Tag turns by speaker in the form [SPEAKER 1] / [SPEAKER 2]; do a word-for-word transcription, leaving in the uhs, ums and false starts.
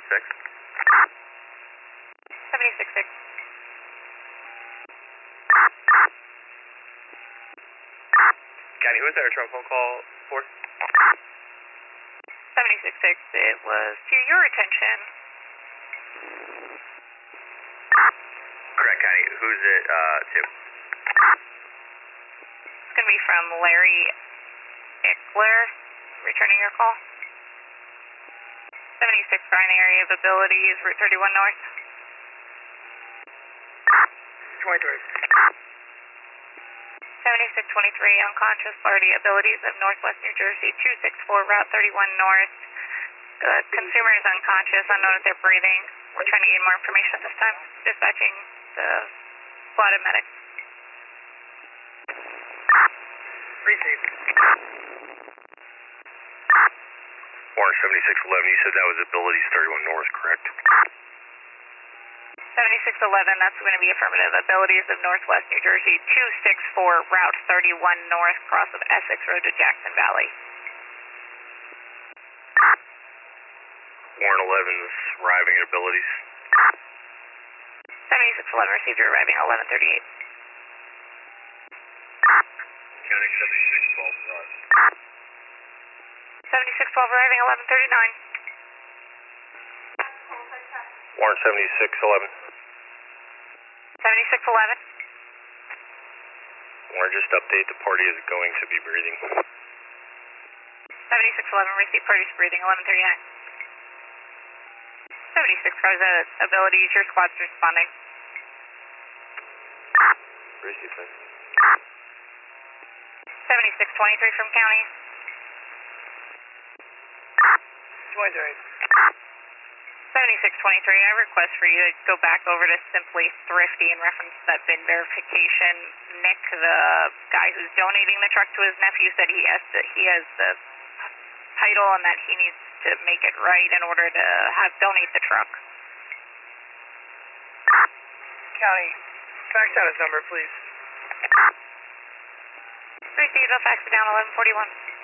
[SPEAKER 1] six.
[SPEAKER 2] seventy-six six.
[SPEAKER 1] County, who was that return phone call for?
[SPEAKER 2] seventy-six six. It was to your attention.
[SPEAKER 1] Correct, County. Who's it uh, to?
[SPEAKER 2] It's going to be from Larry Eckler, returning your call. seventy-six binary of abilities, Route thirty-one North.
[SPEAKER 1] twenty-three.
[SPEAKER 2] seventy-six twenty-three, unconscious party, abilities of Northwest New Jersey, two six four, Route thirty-one North. The consumer is unconscious, unknown if they're breathing. We're trying to gain more information at this time. Dispatching the spotted medic.
[SPEAKER 1] Receive. Warren seventy-six eleven, you said that was abilities thirty-one North, correct?
[SPEAKER 2] seventy-six eleven, that's going to be affirmative. Abilities of Northwest New Jersey, two six four, Route thirty-one North, cross of Essex Road to Jackson Valley.
[SPEAKER 1] Warren eleven's arriving at abilities.
[SPEAKER 2] seventy-six eleven, received your arriving eleven thirty-eight.
[SPEAKER 1] County seventy-six twelve, right.
[SPEAKER 2] seventy-six twelve, arriving eleven thirty-nine.
[SPEAKER 1] Warren seventy-six eleven.
[SPEAKER 2] seventy-six eleven.
[SPEAKER 1] Warren, just update the party is going to be breathing.
[SPEAKER 2] seventy-six eleven, received parties breathing, eleven thirty-nine. seventy-six present, abilities, your squad's responding.
[SPEAKER 1] Receive, sir.
[SPEAKER 2] seventy-six twenty-three from county.
[SPEAKER 1] twenty-three.
[SPEAKER 2] seventy-six twenty-three, I request for you to go back over to Simply Thrifty in reference to that V I N verification. Nick, the guy who's donating the truck to his nephew, said he has the, he has the title and that he needs to make it right in order to have donate the truck.
[SPEAKER 3] County, fax out his number, please.
[SPEAKER 2] Received, I'll fax it down eleven forty-one.